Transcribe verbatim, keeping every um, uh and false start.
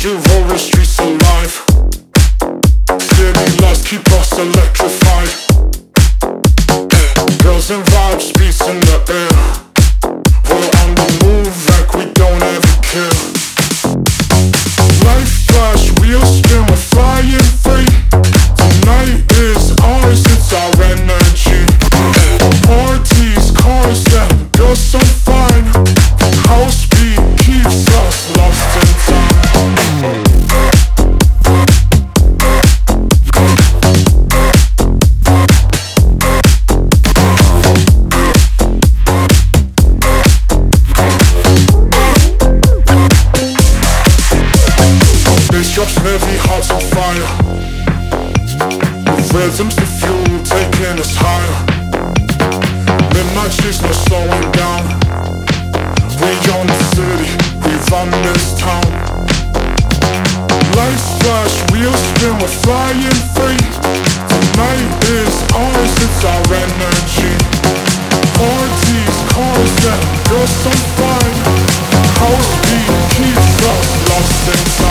Roaring streets alive. City lights keep us electrified. Girls and vibes, beats in the air. We're on the move like we don't ever care. Life flash, wheels spin, we're flying free. Tonight is ours, it's our energy. Parties, cars, and girls so fine. House beat keeps us lost in time. Drops heavy, hearts on fire. Rhythms the fuel, taking us higher. Midnight streets, no slowing down. We own the city, we run this town. Lights flash, wheels spin, we're flying free. Tonight is ours, it's our energy. Parties, cars, and girls so fine. House beat keeps us lost in time.